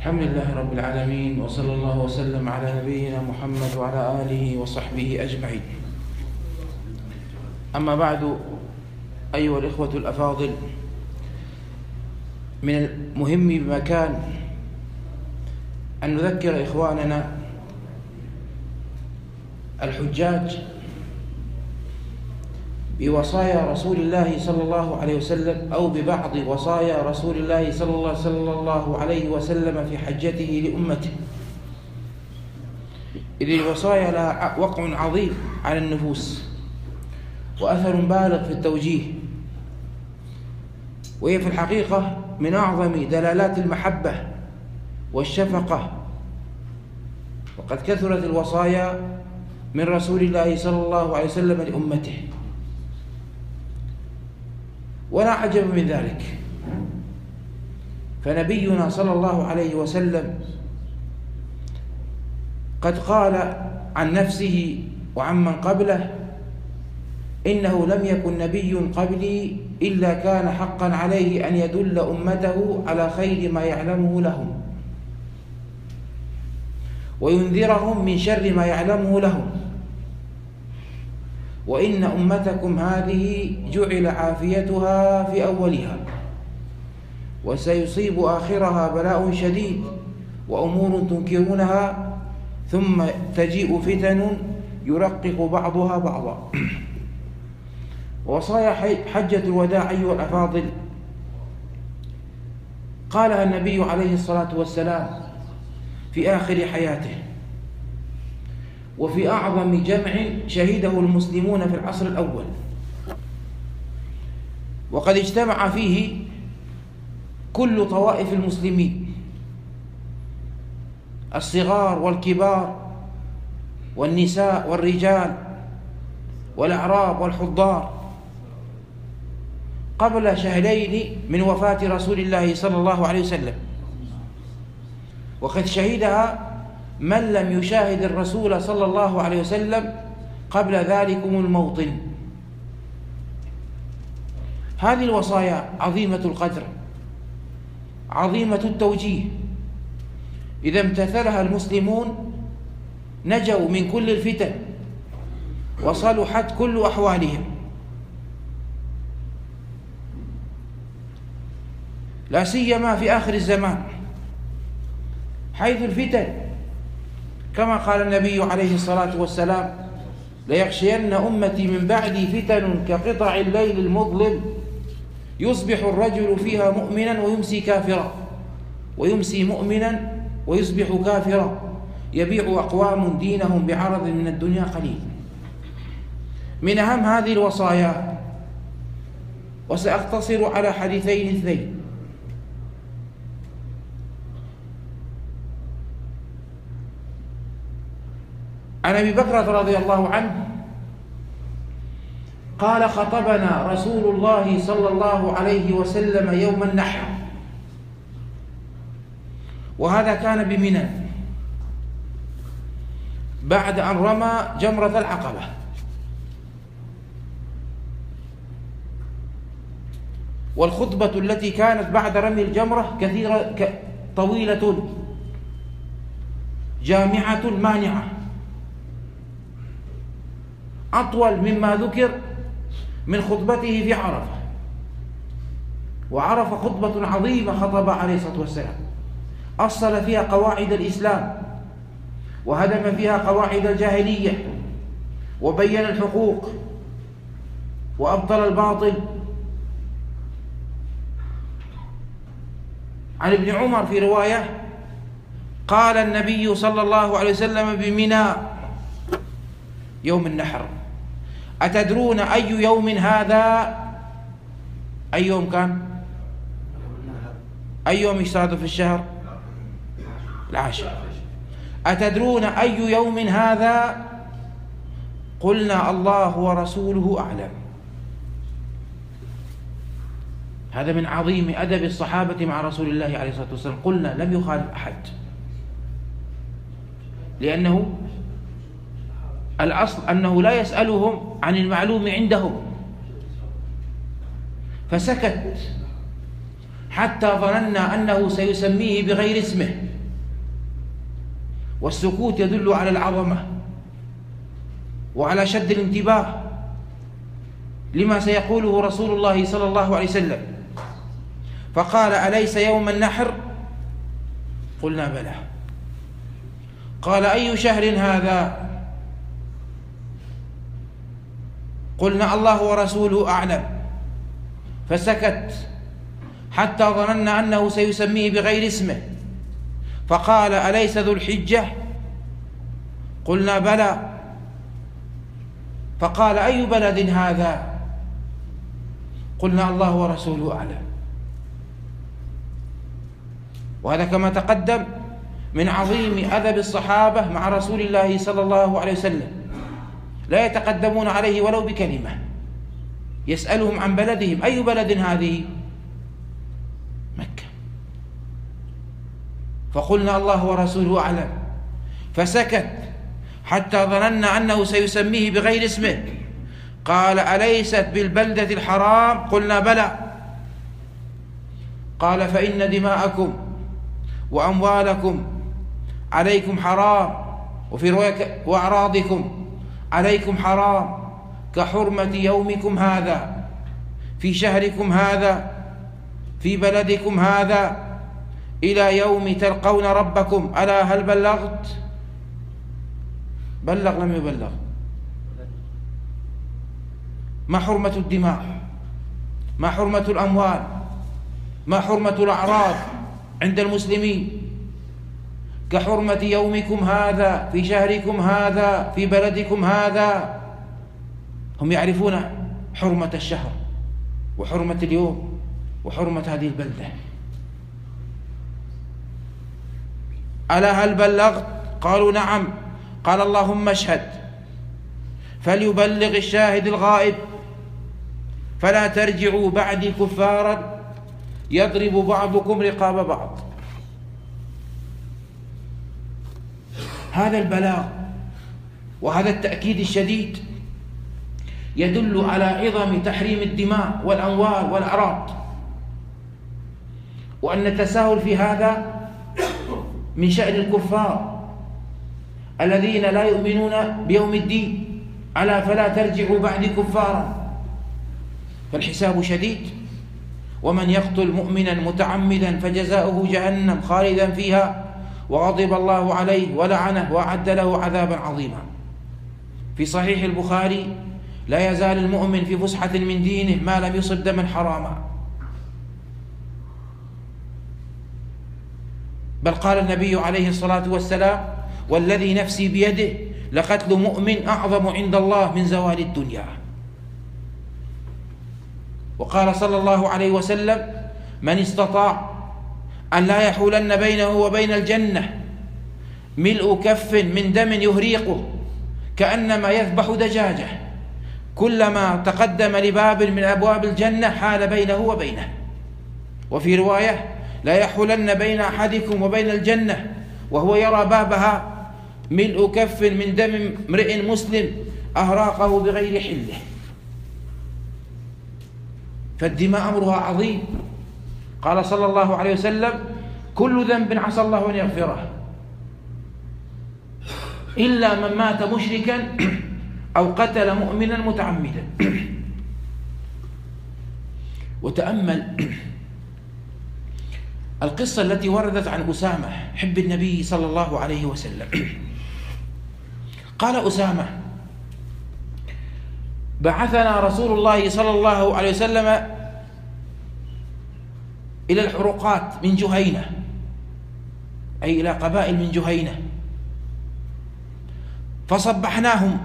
الحمد لله رب العالمين، وصلى الله وسلم على نبينا محمد وعلى آله وصحبه أجمعين. أما بعد، أيها الإخوة الأفاضل، من المهم بمكان أن نذكر إخواننا الحجاج بوصايا رسول الله صلى الله عليه وسلم، أو ببعض وصايا رسول الله صلى الله عليه وسلم في حجته لأمته، إذ الوصايا لها وقع عظيم على النفوس وأثر بالغ في التوجيه، وهي في الحقيقة من أعظم دلالات المحبة والشفقة. وقد كثرت الوصايا من رسول الله صلى الله عليه وسلم لأمته، ولا عجب من ذلك، فنبينا صلى الله عليه وسلم قد قال عن نفسه وعمن قبله: إنه لم يكن نبي قبلي إلا كان حقا عليه أن يدل أمته على خير ما يعلمه لهم وينذرهم من شر ما يعلمه لهم، وإن أمتكم هذه جعل عافيتها في أولها، وسيصيب آخرها بلاء شديد وأمور تنكرونها، ثم تجيء فتن يرقق بعضها بعضا. وصايا حجة الوداع أيها الأفاضل قالها النبي عليه الصلاة والسلام في آخر حياته، وفي أعظم جمع شهده المسلمون في العصر الأول، وقد اجتمع فيه كل طوائف المسلمين، الصغار والكبار والنساء والرجال والأعراب والحضار، قبل شهرين من وفاة رسول الله صلى الله عليه وسلم، وقد شهدها من لم يشاهد الرسول صلى الله عليه وسلم قبل ذلكم الموطن. هذه الوصايا عظيمة القدر، عظيمة التوجيه، إذا امتثلها المسلمون نجوا من كل الفتن وصلحت كل أحوالهم، لا سيما في آخر الزمان، حيث الفتن كما قال النبي عليه الصلاة والسلام: ليغشين أمتي من بعدي فتن كقطع الليل المظلم، يصبح الرجل فيها مؤمنا ويمسي كافرا، ويمسي مؤمنا ويصبح كافرا، يبيع أقوام دينهم بعرض من الدنيا قليل. من أهم هذه الوصايا، وسأقتصر على حديثين اثنين: عن أبي بكر رضي الله عنه قال: خطبنا رسول الله صلى الله عليه وسلم يوم النحر، وهذا كان بمنى بعد أن رمى جمرة العقبة، والخطبة التي كانت بعد رمي الجمرة كثيرة طويلة جامعة مانعة، أطول مما ذكر من خطبته في عرفة. وعرفة خطبة عظيمة خطب عليه الصلاة والسلام، أصل فيها قواعد الإسلام، وهدم فيها قواعد الجاهلية، وبين الحقوق وأبطل الباطل. عن ابن عمر في رواية قال النبي صلى الله عليه وسلم بمنى يوم النحر: أتدرون أي يوم هذا؟ أي يوم كان؟ أي يوم يشترط في الشهر؟ العاشر. أتدرون أي يوم هذا؟ قلنا: الله ورسوله أعلم. هذا من عظيم أدب الصحابة مع رسول الله عليه الصلاة والسلام، قلنا لم يخالف أحد، لأنه الأصل أنه لا يسألهم عن المعلوم عندهم، فسكت حتى ظننا أنه سيسميه بغير اسمه، والسكوت يدل على العظمة وعلى شد الانتباه لما سيقوله رسول الله صلى الله عليه وسلم. فقال: أليس يوم النحر؟ قلنا: بلى. قال: أي شهر هذا؟ قلنا: الله ورسوله أعلم. فسكت حتى ظننا أنه سيسميه بغير اسمه، فقال: أليس ذو الحجة؟ قلنا: بلى. فقال: أي بلد هذا؟ قلنا: الله ورسوله أعلم. وهذا كما تقدم من عظيم أدب الصحابة مع رسول الله صلى الله عليه وسلم، لا يتقدمون عليه ولو بكلمة، يسألهم عن بلدهم: أي بلد هذه؟ مكة. فقلنا: الله ورسوله أعلم. فسكت حتى ظننا أنه سيسميه بغير اسمه. قال: أليست بالبلدة الحرام؟ قلنا: بلى. قال: فإن دماءكم وأموالكم عليكم حرام، وفي رواية: وأعراضكم عليكم حرام، كحرمة يومكم هذا في شهركم هذا في بلدكم هذا إلى يوم تلقون ربكم. ألا هل بلغت؟ بلغ لم يبلغ؟ ما حرمة الدماء؟ ما حرمة الأموال؟ ما حرمة الأعراض عند المسلمين؟ كحرمة يومكم هذا في شهركم هذا في بلدكم هذا. هم يعرفون حرمة الشهر وحرمة اليوم وحرمة هذه البلدة. ألا هل بلغت؟ قالوا: نعم. قال: اللهم اشهد، فليبلغ الشاهد الغائب، فلا ترجعوا بعدي كفارا يضرب بعضكم رقاب بعض. هذا البلاغ وهذا التأكيد الشديد يدل على عظم تحريم الدماء والأموال والأعراض، وأن التساهل في هذا من شأن الكفار الذين لا يؤمنون بيوم الدين. ألا فلا ترجعوا بعد كفارا. فالحساب شديد، ومن يقتل مؤمنا متعمدا فجزاؤه جهنم خالدا فيها وغضب الله عليه ولعنه وأعد له عذابا عظيما. في صحيح البخاري: لا يزال المؤمن في فسحة من دينه ما لم يصب دما حراما. بل قال النبي عليه الصلاة والسلام: والذي نفسي بيده لقتل مؤمن أعظم عند الله من زوال الدنيا. وقال صلى الله عليه وسلم: من استطاع أن لا يحولن بينه وبين الجنة ملء كف من دم يهريقه كأنما يذبح دجاجة، كلما تقدم لباب من أبواب الجنة حال بينه وبينه. وفي رواية: لا يحولن بين أحدكم وبين الجنة وهو يرى بابها ملء كف من دم امرئ مسلم أهراقه بغير حله. فالدماء أمرها عظيم. قال صلى الله عليه وسلم: كل ذنب عسى الله أن يغفره إلا من مات مشركا أو قتل مؤمنا متعمدا. وتأمل القصة التي وردت عن أسامة حب النبي صلى الله عليه وسلم. قال أسامة: بعثنا رسول الله صلى الله عليه وسلم إلى الحروقات من جهينة، أي إلى قبائل من جهينة، فصبحناهم،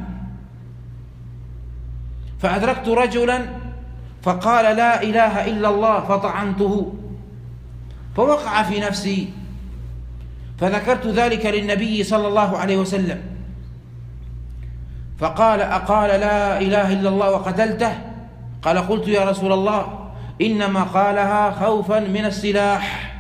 فأدركت رجلا فقال: لا إله إلا الله، فطعنته، فوقع في نفسي، فذكرت ذلك للنبي صلى الله عليه وسلم، فقال: أقال لا إله إلا الله وقتلته؟ قال: قلت يا رسول الله إنما قالها خوفا من السلاح.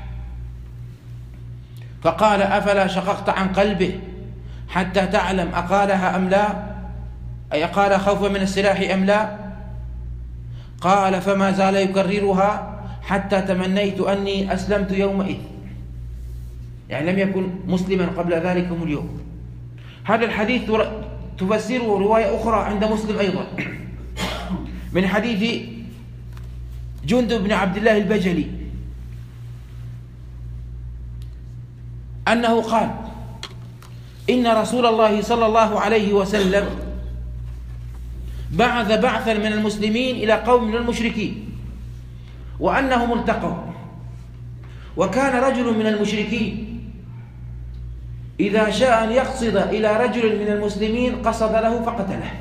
فقال: أفلا شققت عن قلبه حتى تعلم أقالها أم لا، أي أقال خوفا من السلاح أم لا؟ قال: فما زال يكررها حتى تمنيت أني أسلمت يومئذ. يعني لم يكن مسلما قبل ذلكم اليوم. هذا الحديث تفسره رواية أخرى عند مسلم أيضا من حديث جندب بن عبد الله البجلي أنه قال: إن رسول الله صلى الله عليه وسلم بعث بعثا من المسلمين إلى قوم من المشركين، وأنهم التقوا، وكان رجل من المشركين إذا شاء أن يقصد إلى رجل من المسلمين قصد له فقتله،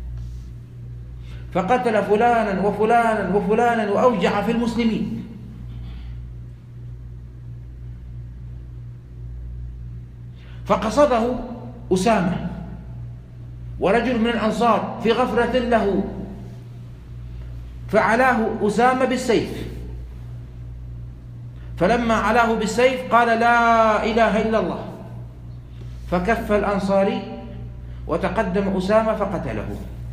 فقتل فلانا وفلانا وفلانا وأوجع في المسلمين. فقصده أسامة ورجل من الأنصار في غفرة له، فعلاه أسامة بالسيف، فلما علاه بالسيف قال: لا إله إلا الله، فكف الأنصاري وتقدم أسامة فقتله.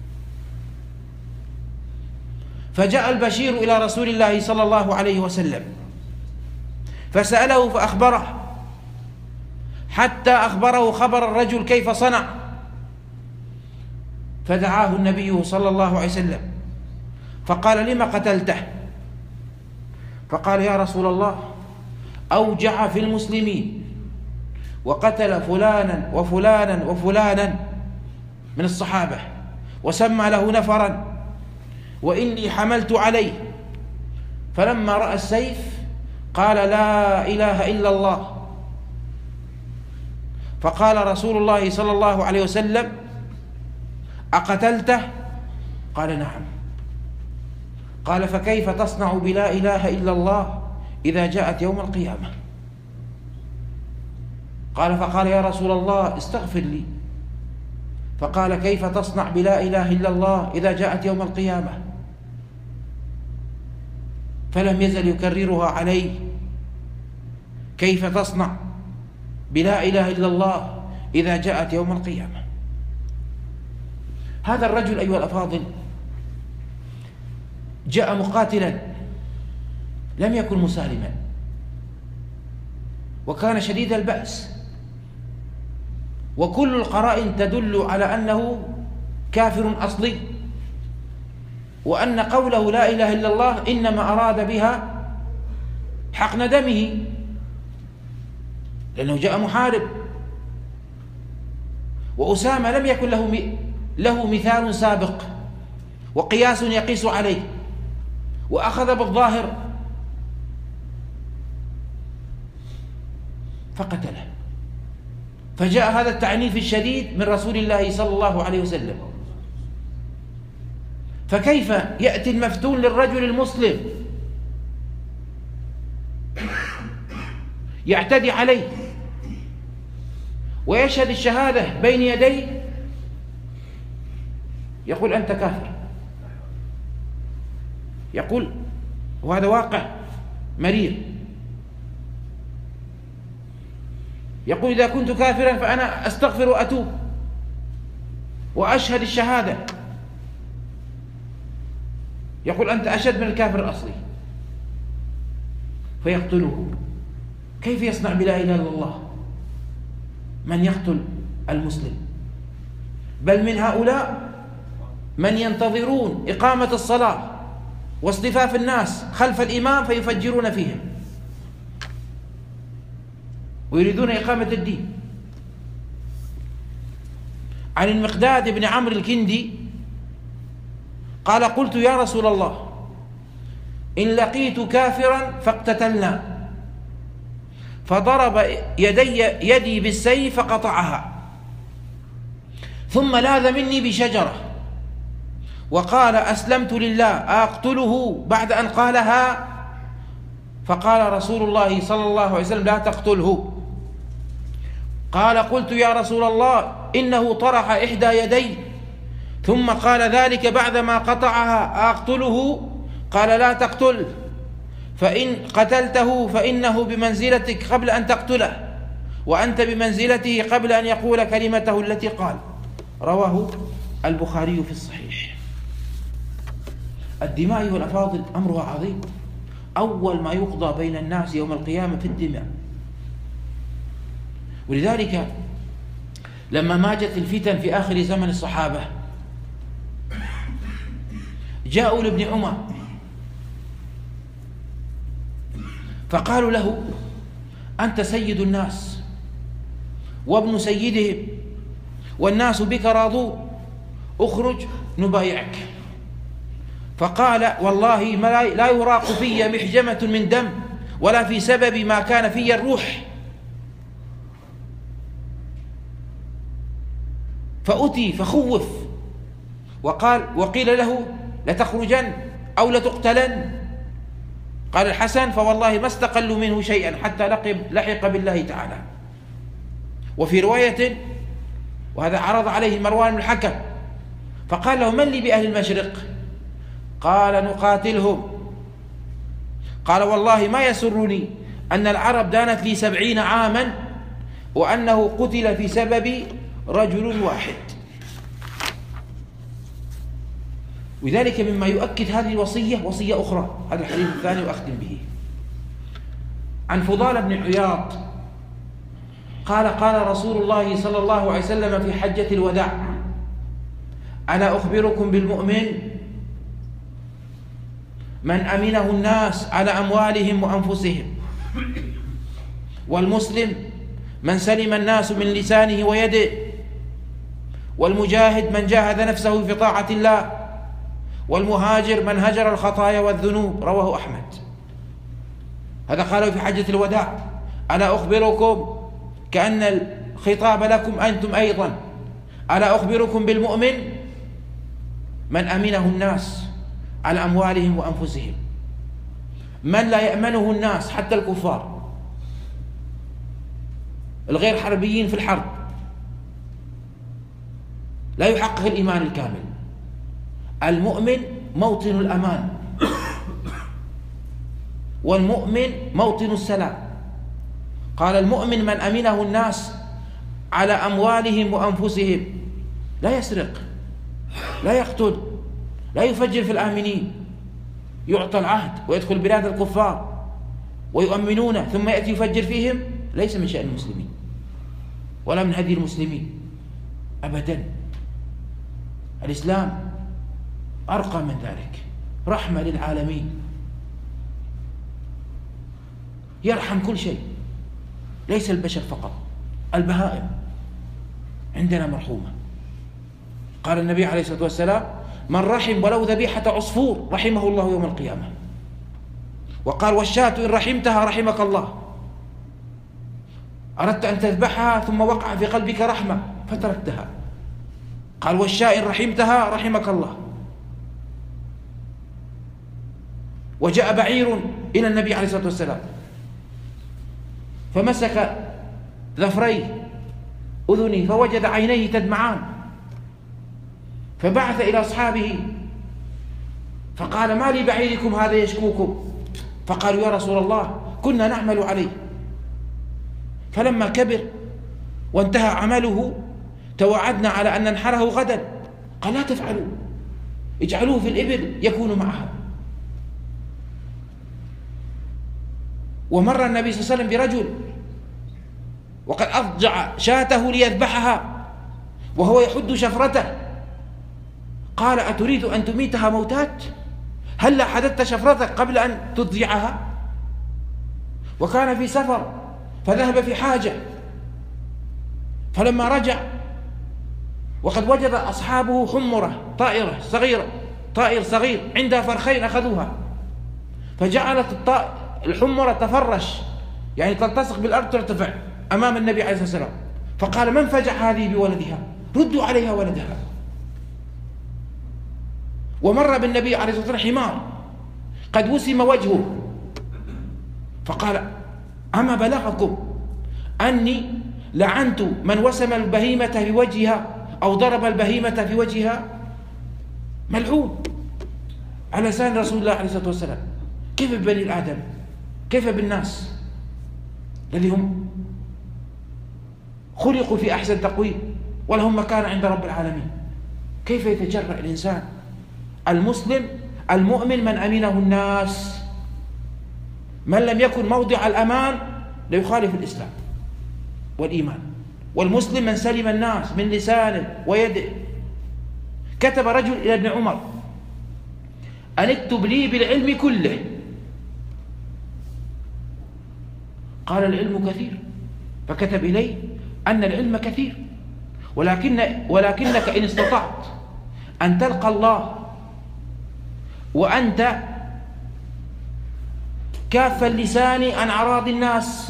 فجاء البشير إلى رسول الله صلى الله عليه وسلم فسأله فأخبره، حتى أخبره خبر الرجل كيف صنع، فدعاه النبي صلى الله عليه وسلم فقال: لما قتلته؟ فقال: يا رسول الله، أوجع في المسلمين وقتل فلانا وفلانا وفلانا من الصحابة وسمى له نفرا، وإني حملت عليه. فلما رأى السيف قال: لا إله إلا الله. فقال رسول الله صلى الله عليه وسلم: أقتلته؟ قال: نعم. قال: فكيف تصنع بلا إله إلا الله إذا جاءت يوم القيامة؟ فقال: يا رسول الله، استغفر لي. فقال: كيف تصنع بلا إله إلا الله إذا جاءت يوم القيامة؟ فلم يزل يكررها عليه: كيف تصنع بلا إله إلا الله إذا جاءت يوم القيامة؟ هذا الرجل أيها الأفاضل جاء مقاتلا، لم يكن مسالما، وكان شديد البأس، وكل القرائن تدل على أنه كافر أصلي، وأن قوله لا إله إلا الله إنما أراد بها حقن دمه، لأنه جاء محارب. وأسامة لم يكن له مثال سابق وقياس يقيس عليه، وأخذ بالظاهر فقتله. فجاء هذا التعنيف الشديد من رسول الله صلى الله عليه وسلم. فكيف يأتي المفتون للرجل المسلم يعتدي عليه ويشهد الشهادة بين يديه، يقول: أنت كافر؟ يقول، وهذا واقع مرير، يقول: إذا كنت كافرا فأنا أستغفر وأتوب وأشهد الشهادة. يقول: أنت أشد من الكافر الأصلي. فيقتله. كيف يصنع بلا إله إلا الله من يقتل المسلم؟ بل من هؤلاء من ينتظرون إقامة الصلاة واصطفاف الناس خلف الإمام فيفجرون فيهم ويريدون إقامة الدين. عن المقداد بن عمرو الكندي قال: قلت: يا رسول الله، إن لقيت كافرا فاقتتلنا، فضرب يدي بالسيف فقطعها، ثم لاذ مني بشجرة وقال: أسلمت لله، أقتله بعد أن قالها؟ فقال رسول الله صلى الله عليه وسلم: لا تقتله. قال: قلت: يا رسول الله، إنه طرح إحدى يدي ثم قال ذلك بعدما قطعها، أقتله؟ قال: لا تقتل، فإن قتلته فإنه بمنزلتك قبل أن تقتله، وأنت بمنزلته قبل أن يقول كلمته التي قال. رواه البخاري في الصحيح. الدماء أيها الأفاضل أمرها عظيم. أول ما يقضى بين الناس يوم القيامة في الدماء، ولذلك لما ماجت الفتن في آخر زمن الصحابة جاءوا لابن عمر فقالوا له: أنت سيد الناس وابن سيدهم والناس بك راضون، اخرج نبايعك. فقال: والله لا يراق في محجمة من دم ولا في سبب ما كان في الروح. فأتي فخوف وقيل له: لتخرجن أو لتقتلن. قال الحسن: فوالله ما استقلوا منه شيئا حتى لحق بالله تعالى. وفي رواية، وهذا عرض عليه مروان بن الحكم فقال له: من لي بأهل المشرق؟ قال: نقاتلهم. قال: والله ما يسرني أن العرب دانت لي 70 عاما وأنه قتل في سبب رجل واحد. وذلك مما يؤكد هذه الوصية وصية أخرى، هذا الحديث الثاني وأختم به، عن فضال بن عياض قال: قال رسول الله صلى الله عليه وسلم في حجة الوداع: ألا أخبركم بالمؤمن من أمنه الناس على أموالهم وأنفسهم، والمسلم من سلم الناس من لسانه ويده، والمجاهد من جاهد نفسه في طاعة الله، والمهاجر من هجر الخطايا والذنوب. رواه أحمد. هذا قاله في حجة الوداع: ألا أخبركم، كأن الخطاب لكم أنتم أيضا، ألا أخبركم بالمؤمن من أمنه الناس على أموالهم وأنفسهم، من لا يأمنه الناس حتى الكفار الغير حربيين في الحرب لا يحقق الإيمان الكامل. المؤمن موطن الأمان، والمؤمن موطن السلام. قال: المؤمن من أمنه الناس على أموالهم وأنفسهم، لا يسرق، لا يقتل، لا يفجر في الآمنين، يعطى العهد ويدخل بلاد الكفار ويؤمنونه ثم يأتي يفجر فيهم، ليس من شأن المسلمين ولا من هدي المسلمين أبدا. الإسلام أرقى من ذلك، رحمة للعالمين، يرحم كل شيء، ليس البشر فقط، البهائم عندنا مرحومة. قال النبي عليه الصلاة والسلام: من رحم ولو ذبيحة عصفور رحمه الله يوم القيامة. وقال: والشاة إن رحمتها رحمك الله. أردت أن تذبحها ثم وقع في قلبك رحمة فتركتها. قال: والشاة إن رحمتها رحمك الله. وجاء بعير إلى النبي عليه الصلاة والسلام فمسك ظفريه أذنه فوجد عينيه تدمعان، فبعث إلى أصحابه فقال: ما لي بعيركم هذا يشكوكم؟ فقالوا: يا رسول الله كنا نعمل عليه، فلما كبر وانتهى عمله توعدنا على أن ننحره غدا. قال: لا تفعلوا، اجعلوه في الإبل يكون معها. ومر النبي صلى الله عليه وسلم برجل وقد أضجع شاته ليذبحها وهو يحد شفرته. قال: أتريد أن تميتها موتات؟ هل حددت شفرتك قبل أن تضجعها؟ وكان في سفر فذهب في حاجة، فلما رجع وقد وجد أصحابه حمرة طائرة صغيرة، طائر صغير عندها فرخين أخذوها، فجعلت الحمرة تفرش، يعني تلتصق بالأرض ترتفع أمام النبي عليه الصلاة والسلام. فقال: من فجع هذه بولدها؟ ردوا عليها ولدها. ومر بالنبي عليه الصلاة والسلام حمار قد وسم وجهه، فقال: أما بلغكم أني لعنت من وسم البهيمة في وجهها أو ضرب البهيمة في وجهها؟ ملعون على لسان رسول الله عليه الصلاة والسلام. كيف ببني الآدم؟ كيف بالناس الذي هم خلقوا في أحسن تقويم ولهم مكان عند رب العالمين؟ كيف يتجرأ الإنسان؟ المسلم المؤمن من أمنه الناس، من لم يكن موضع الأمان ليخالف الإسلام. والإيمان. والمسلم من سلم الناس من لسانه ويده. كتب رجل إلى ابن عمر أن اكتب لي بالعلم كله. قال العلم كثير، فكتب إليه أن العلم كثير، ولكنك إن استطعت أن تلقى الله وأنت كاف اللسان عن أعراض الناس،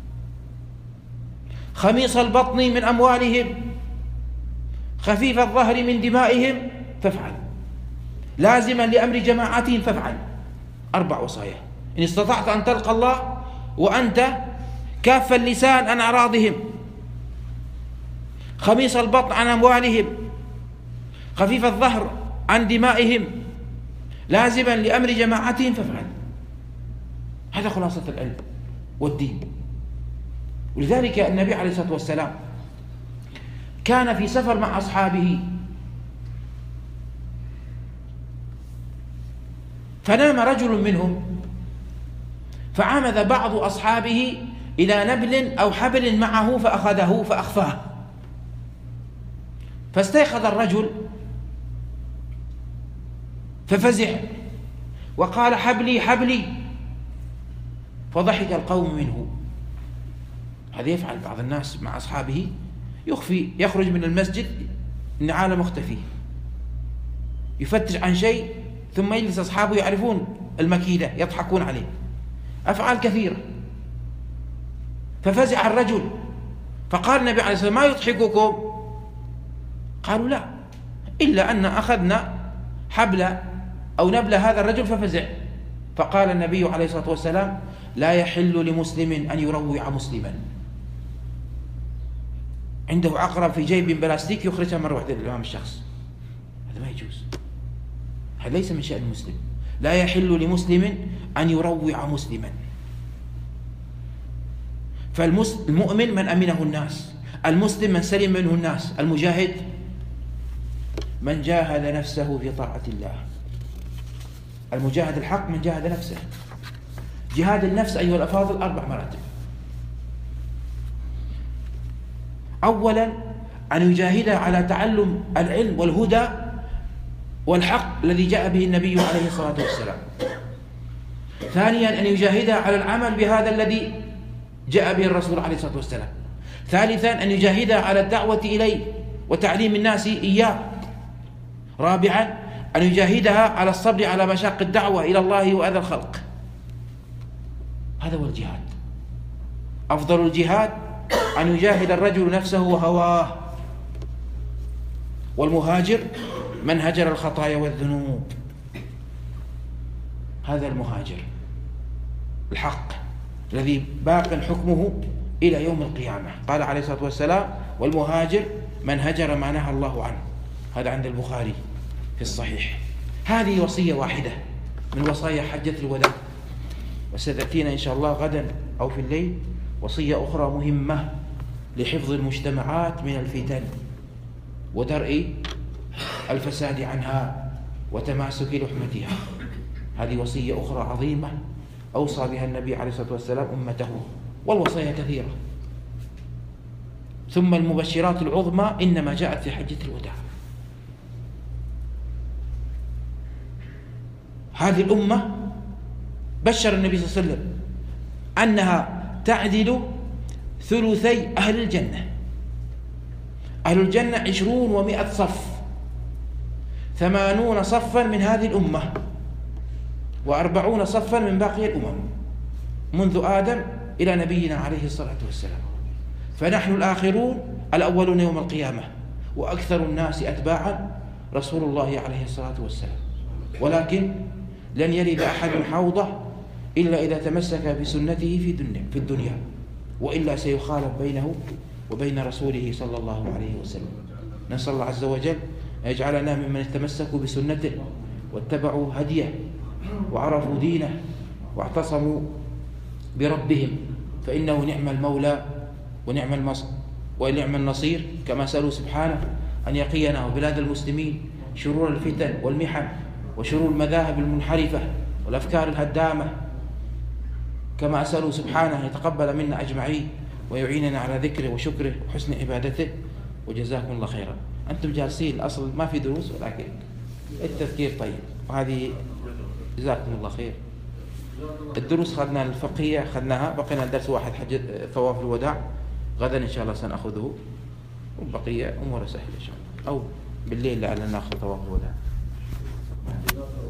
خميص البطن من أموالهم، خفيف الظهر من دمائهم، فافعل. لازما لأمر جماعتهم فافعل. 4 وصايا: إن استطعت أن تلقى الله وأنت كاف اللسان عن أعراضهم، خميص البطن عن أموالهم، خفيف الظهر عن دمائهم، لازما لأمر جماعتهم فافعل. هذا خلاصة العلم والدين. ولذلك النبي عليه الصلاة والسلام كان في سفر مع أصحابه، فنام رجل منهم، فعمد بعض أصحابه إلى نبل أو حبل معه فأخذه فأخفاه، فاستيقظ الرجل ففزع وقال: حبلي حبلي، فضحك القوم منه. هذا يفعل بعض الناس مع أصحابه، يخرج من المسجد النعال مختفي، يفتش عن شيء، ثم يجلس أصحابه يعرفون المكيدة يضحكون عليه. أفعال كثيرة. ففزع الرجل فقال النبي عليه الصلاة والسلام: ما يضحككم؟ قالوا: لا، إلا أن أخذنا حبل أو نبل هذا الرجل ففزع. فقال النبي عليه الصلاة والسلام: لا يحل لمسلم أن يروع مسلما. عنده عقرب في جيب بلاستيك يخرجها مرة واحدة أمام الشخص، هذا ما يجوز، هذا ليس من شأن المسلم. لا يحل لمسلم أن يروع مسلما. فالمؤمن من أمنه الناس، المسلم من سلم منه الناس، المجاهد من جاهد نفسه في طاعة الله. المجاهد الحق من جاهد نفسه. جهاد النفس أيها الأفاضل 4 مراتب. أولا أن يجاهدها على تعلم العلم والهدى والحق الذي جاء به النبي عليه الصلاة والسلام. ثانيا أن يجاهدها على العمل بهذا الذي جاء به الرسول عليه الصلاة والسلام. ثالثا أن يجاهدها على الدعوة إليه وتعليم الناس إياه. رابعا أن يجاهدها على الصبر على مشاق الدعوة إلى الله وأذى الخلق. هذا هو الجهاد. أفضل الجهاد أن يجاهد الرجل نفسه وهواه. والمهاجر من هجر الخطايا والذنوب. هذا المهاجر الحق الذي باق حكمه إلى يوم القيامة. قال عليه الصلاة والسلام: والمهاجر من هجر ما نهى الله عنه. هذا عند البخاري في الصحيح. هذه وصية واحدة من وصايا حجة الوداع، وستأتينا إن شاء الله غدا أو في الليل وصية أخرى مهمة لحفظ المجتمعات من الفتن ودرء الفساد عنها وتماسك لحمتها. هذه وصية أخرى عظيمة أوصى بها النبي عليه الصلاة والسلام أمته، والوصايا كثيرة. ثم المبشرات العظمى إنما جاءت في حجة الوداع. هذه الأمة بشر النبي صلى الله عليه وسلم أنها تعدل ثلثي أهل الجنة. أهل الجنة 20 و100 صف، 80 صفا من هذه الأمة، و40 صفا من باقي الأمم منذ آدم إلى نبينا عليه الصلاة والسلام. فنحن الآخرون الأولون يوم القيامة، وأكثر الناس أتباعا رسول الله عليه الصلاة والسلام. ولكن لن يرد أحد حوضه إلا إذا تمسك بسنته في الدنيا، وإلا سيخالف بينه وبين رسوله صلى الله عليه وسلم. نسأل الله عز وجل أن يجعلنا ممن تمسكوا بسنته واتبعوا هديه وعرفوا دينه واعتصموا بربهم، فإنه نعم المولى ونعم النصير. كما سألوا سبحانه أن يقينا وبلاد المسلمين شرور الفتن والمحن وشرور المذاهب المنحرفة والأفكار الهدامة، كما أسألوا سبحانه أن يتقبل منا أجمعين ويعيننا على ذكره وشكره وحسن عبادته، وجزاكم الله خيرا. أنتم جالسين الأصل ما في دروس، ولكن التذكير طيب، وهذه جزاكم الله خير. الدروس خذنا الفقهية خذناها، بقينا درس واحد حج طواف الوداع، غدا إن شاء الله سنأخذه، والبقية أمور سهلة إن شاء الله، أو بالليل لعلنا نأخذ طواف الوداع.